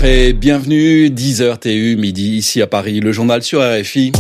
Bonjour et bienvenue, 10h TU, midi ici à Paris, le journal sur RFI.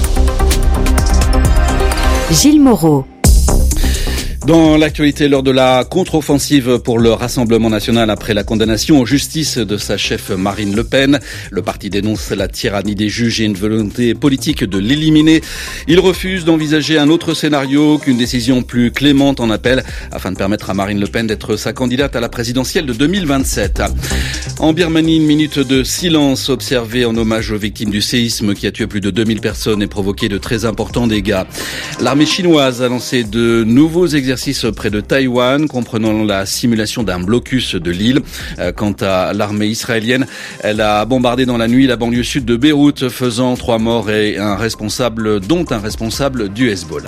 Gilles Moreau. Dans l'actualité, lors de la contre-offensive pour le Rassemblement national après la condamnation en justice de sa chef Marine Le Pen, le parti dénonce la tyrannie des juges et une volonté politique de l'éliminer. Il refuse d'envisager un autre scénario qu'une décision plus clémente en appel afin de permettre à Marine Le Pen d'être sa candidate à la présidentielle de 2027. En Birmanie, une minute de silence observée en hommage aux victimes du séisme qui a tué plus de 2000 personnes et provoqué de très importants dégâts. L'armée chinoise a lancé de nouveaux exercices près de Taïwan, comprenant la simulation d'un blocus de l'île. Quant à l'armée israélienne, elle a bombardé dans la nuit la banlieue sud de Beyrouth, faisant 3 morts et dont un responsable du Hezbollah.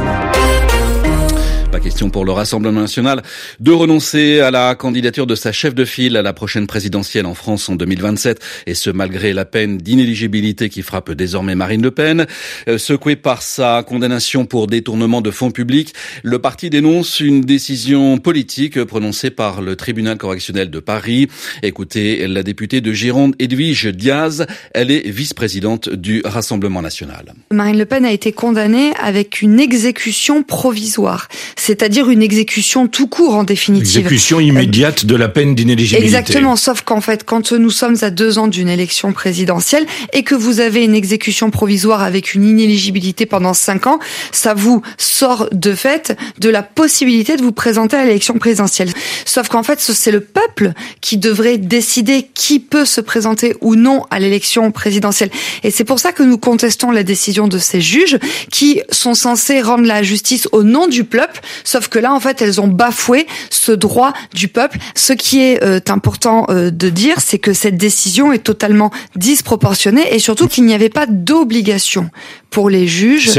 Pas question pour le Rassemblement national de renoncer à la candidature de sa chef de file à la prochaine présidentielle en France en 2027, et ce malgré la peine d'inéligibilité qui frappe désormais Marine Le Pen. Secoué par sa condamnation pour détournement de fonds publics, le parti dénonce une décision politique prononcée par le tribunal correctionnel de Paris. Écoutez la députée de Gironde, Edwige Diaz, elle est vice-présidente du Rassemblement national. Marine Le Pen a été condamnée avec une exécution provisoire, c'est-à-dire une exécution tout court en définitive. Exécution immédiate de la peine d'inéligibilité. Exactement, sauf qu'en fait, quand nous sommes à 2 ans d'une élection présidentielle et que vous avez une exécution provisoire avec une inéligibilité pendant 5 ans, ça vous sort de fait de la possibilité de vous présenter à l'élection présidentielle. Sauf qu'en fait, c'est le peuple qui devrait décider qui peut se présenter ou non à l'élection présidentielle. Et c'est pour ça que nous contestons la décision de ces juges qui sont censés rendre la justice au nom du peuple. Sauf que là, en fait, elles ont bafoué ce droit du peuple. Ce qui est important de dire, c'est que cette décision est totalement disproportionnée et surtout qu'il n'y avait pas d'obligation pour les juges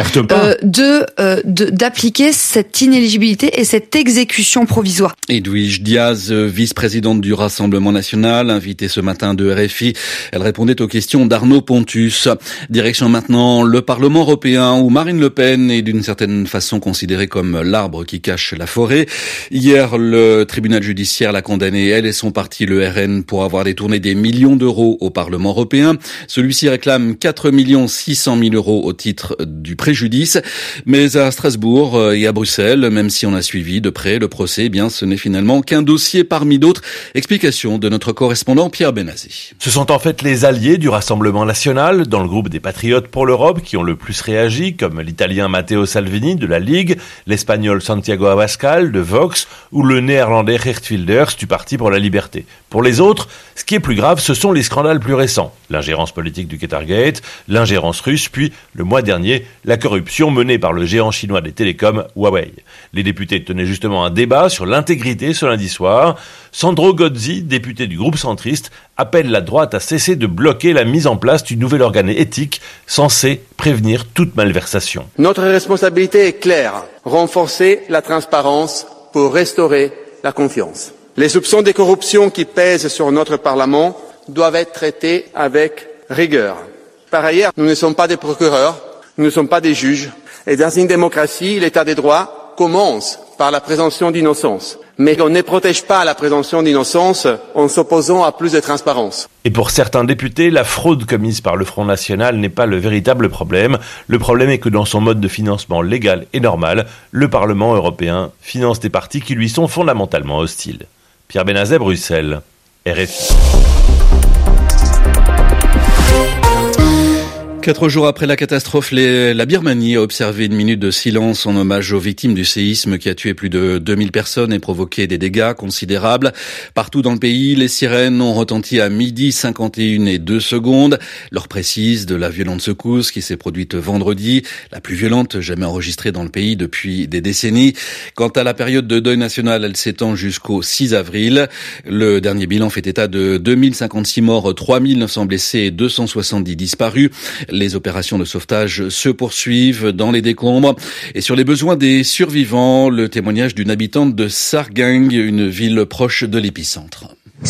d'appliquer cette inéligibilité et cette exécution provisoire. Edwige Diaz, vice-présidente du Rassemblement national, invitée ce matin de RFI, elle répondait aux questions d'Arnaud Pontus. Direction maintenant le Parlement européen où Marine Le Pen est d'une certaine façon considérée comme l'arbre qui cache la forêt. Hier, le tribunal judiciaire l'a condamnée, elle et son parti, le RN, pour avoir détourné des millions d'euros au Parlement européen. Celui-ci réclame 4 600 000 euros au titre du préjudice. Mais à Strasbourg et à Bruxelles, même si on a suivi de près le procès, ce n'est finalement qu'un dossier parmi d'autres. Explication de notre correspondant Pierre Benazzi. Ce sont en fait les alliés du Rassemblement national, dans le groupe des Patriotes pour l'Europe, qui ont le plus réagi, comme l'italien Matteo Salvini de la Ligue, l'espagnol Santiago Abascal de Vox ou le néerlandais Geert Wilders du Parti pour la Liberté. Pour les autres, ce qui est plus grave, ce sont les scandales plus récents. L'ingérence politique du Qatargate, l'ingérence russe, puis, le mois dernier, la corruption menée par le géant chinois des télécoms Huawei. Les députés tenaient justement un débat sur l'intégrité ce lundi soir. Sandro Gozzi, député du groupe centriste, appelle la droite à cesser de bloquer la mise en place du nouvel organe éthique censé prévenir toute malversation. Notre responsabilité est claire, renforcer la transparence pour restaurer la confiance. Les soupçons de corruption qui pèsent sur notre Parlement doivent être traités avec rigueur. Par ailleurs, nous ne sommes pas des procureurs, nous ne sommes pas des juges. Et dans une démocratie, l'état des droits commence par la présomption d'innocence. Mais on ne protège pas la présomption d'innocence en s'opposant à plus de transparence. Et pour certains députés, la fraude commise par le Front National n'est pas le véritable problème. Le problème est que dans son mode de financement légal et normal, le Parlement européen finance des partis qui lui sont fondamentalement hostiles. Pierre Benazet, Bruxelles, RFI. 4 jours après la catastrophe, la Birmanie a observé une minute de silence en hommage aux victimes du séisme qui a tué plus de 2000 personnes et provoqué des dégâts considérables. Partout dans le pays, les sirènes ont retenti à 12h51 l'heure précise de la violente secousse qui s'est produite vendredi, la plus violente jamais enregistrée dans le pays depuis des décennies. Quant à la période de deuil national, elle s'étend jusqu'au 6 avril. Le dernier bilan fait état de 2056 morts, 3900 blessés et 270 disparus. Les opérations de sauvetage se poursuivent dans les décombres. Et sur les besoins des survivants, le témoignage d'une habitante de Sargang, une ville proche de l'épicentre.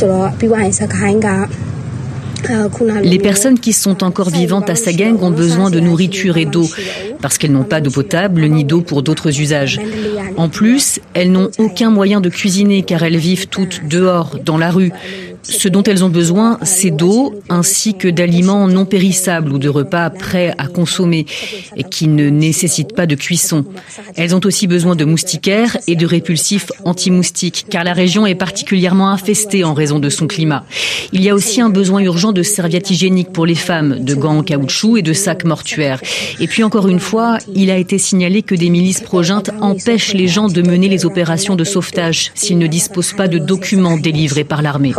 Les personnes qui sont encore vivantes à Sagang ont besoin de nourriture et d'eau, parce qu'elles n'ont pas d'eau potable ni d'eau pour d'autres usages. En plus, elles n'ont aucun moyen de cuisiner car elles vivent toutes dehors, dans la rue. Ce dont elles ont besoin, c'est d'eau, ainsi que d'aliments non périssables ou de repas prêts à consommer et qui ne nécessitent pas de cuisson. Elles ont aussi besoin de moustiquaires et de répulsifs anti-moustiques, car la région est particulièrement infestée en raison de son climat. Il y a aussi un besoin urgent de serviettes hygiéniques pour les femmes, de gants en caoutchouc et de sacs mortuaires. Et puis encore une fois, il a été signalé que des milices pro-juntes empêchent les gens de mener les opérations de sauvetage s'ils ne disposent pas de documents délivrés par l'armée.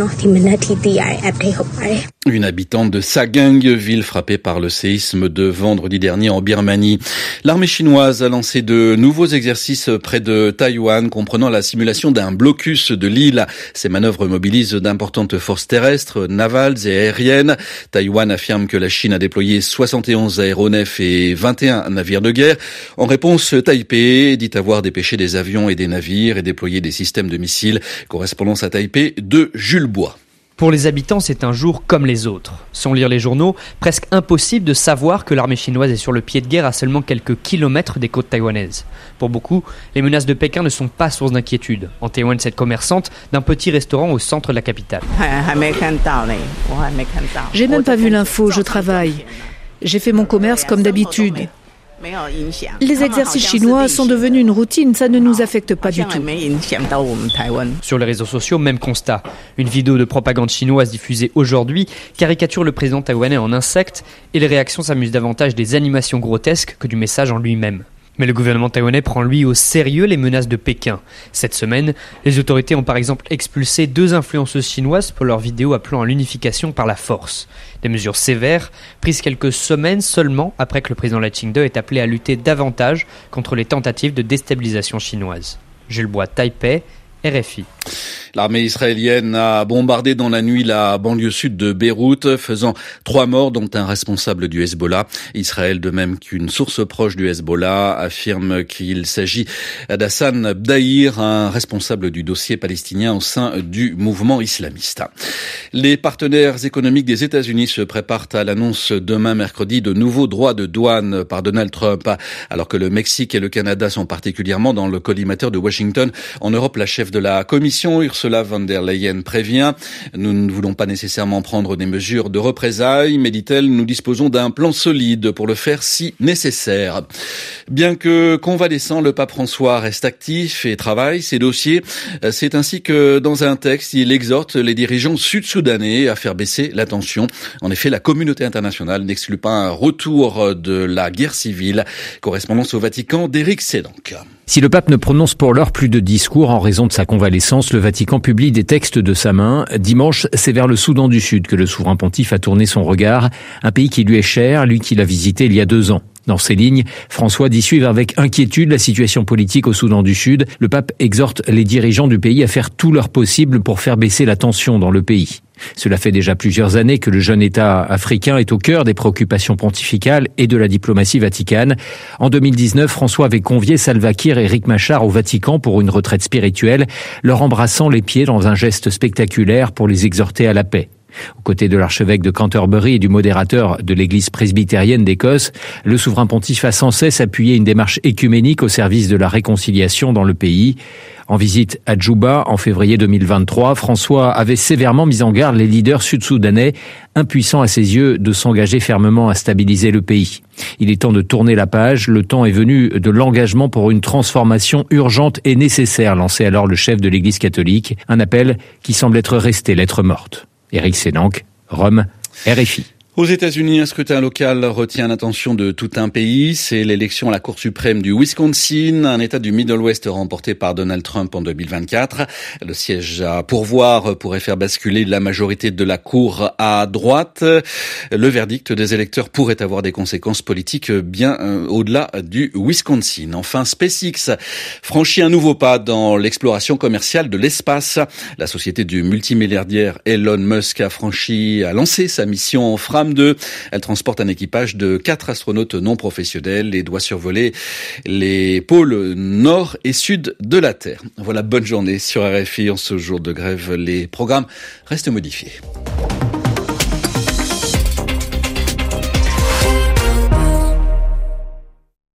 Une habitante de Sagaing, ville frappée par le séisme de vendredi dernier en Birmanie. L'armée chinoise a lancé de nouveaux exercices près de Taïwan, comprenant la simulation d'un blocus de l'île. Ces manœuvres mobilisent d'importantes forces terrestres, navales et aériennes. Taïwan affirme que la Chine a déployé 71 aéronefs et 21 navires de guerre. En réponse, Taipei dit avoir dépêché des avions et des navires et déployé des systèmes de missiles. Correspondance à Taipei de Jules Bois. Pour les habitants, c'est un jour comme les autres. Sans lire les journaux, presque impossible de savoir que l'armée chinoise est sur le pied de guerre à seulement quelques kilomètres des côtes taïwanaises. Pour beaucoup, les menaces de Pékin ne sont pas source d'inquiétude. En témoigne cette commerçante d'un petit restaurant au centre de la capitale. J'ai même pas vu l'info, je travaille. J'ai fait mon commerce comme d'habitude. Les exercices chinois sont devenus une routine, ça ne nous affecte pas du tout. Sur les réseaux sociaux, même constat. Une vidéo de propagande chinoise diffusée aujourd'hui caricature le président taïwanais en insecte et les réactions s'amusent davantage des animations grotesques que du message en lui-même. Mais le gouvernement taïwanais prend lui au sérieux les menaces de Pékin. Cette semaine, les autorités ont par exemple expulsé 2 influenceuses chinoises pour leurs vidéos appelant à l'unification par la force. Des mesures sévères, prises quelques semaines seulement après que le président Lai Ching-te ait appelé à lutter davantage contre les tentatives de déstabilisation chinoise. Jules Bois, Taipei, RFI. L'armée israélienne a bombardé dans la nuit la banlieue sud de Beyrouth, faisant 3 morts, dont un responsable du Hezbollah. Israël, de même qu'une source proche du Hezbollah, affirme qu'il s'agit d'Hassan Bdaïr, un responsable du dossier palestinien au sein du mouvement islamiste. Les partenaires économiques des États-Unis se préparent à l'annonce demain mercredi de nouveaux droits de douane par Donald Trump. Alors que le Mexique et le Canada sont particulièrement dans le collimateur de Washington, en Europe, la chef de la Commission, Ursula von der Leyen, prévient: nous ne voulons pas nécessairement prendre des mesures de représailles, mais, dit-elle, nous disposons d'un plan solide pour le faire si nécessaire. Bien que convalescent, le pape François reste actif et travaille ses dossiers. C'est ainsi que, dans un texte, il exhorte les dirigeants sud-soudanais à faire baisser la tension. En effet, la communauté internationale n'exclut pas un retour de la guerre civile. Correspondance au Vatican d'Éric Sédanque. Si le pape ne prononce pour l'heure plus de discours en raison de sa convalescence, le Vatican publie des textes de sa main. Dimanche, c'est vers le Soudan du Sud que le souverain pontife a tourné son regard, un pays qui lui est cher, lui qui l'a visité il y a 2 ans. Dans ces lignes, François dit suivre avec inquiétude la situation politique au Soudan du Sud. Le pape exhorte les dirigeants du pays à faire tout leur possible pour faire baisser la tension dans le pays. Cela fait déjà plusieurs années que le jeune État africain est au cœur des préoccupations pontificales et de la diplomatie vaticane. En 2019, François avait convié Salva Kiir et Riek Machar au Vatican pour une retraite spirituelle, leur embrassant les pieds dans un geste spectaculaire pour les exhorter à la paix. Aux côtés de l'archevêque de Canterbury et du modérateur de l'église presbytérienne d'Écosse, le souverain pontife a sans cesse appuyé une démarche écuménique au service de la réconciliation dans le pays. En visite à Djouba en février 2023, François avait sévèrement mis en garde les leaders sud-soudanais, impuissants à ses yeux de s'engager fermement à stabiliser le pays. Il est temps de tourner la page, le temps est venu de l'engagement pour une transformation urgente et nécessaire, lançait alors le chef de l'Église catholique, un appel qui semble être resté lettre morte. Éric Sédanque, Rome, RFI. Aux États-Unis, un scrutin local retient l'attention de tout un pays. C'est l'élection à la Cour suprême du Wisconsin, un État du Middle West remporté par Donald Trump en 2024. Le siège à pourvoir pourrait faire basculer la majorité de la Cour à droite. Le verdict des électeurs pourrait avoir des conséquences politiques bien au-delà du Wisconsin. Enfin, SpaceX franchit un nouveau pas dans l'exploration commerciale de l'espace. La société du multimilliardaire Elon Musk a lancé sa mission Fram 2. Elle transporte un équipage de 4 astronautes non professionnels et doit survoler les pôles nord et sud de la Terre. Voilà, bonne journée sur RFI. En ce jour de grève, les programmes restent modifiés.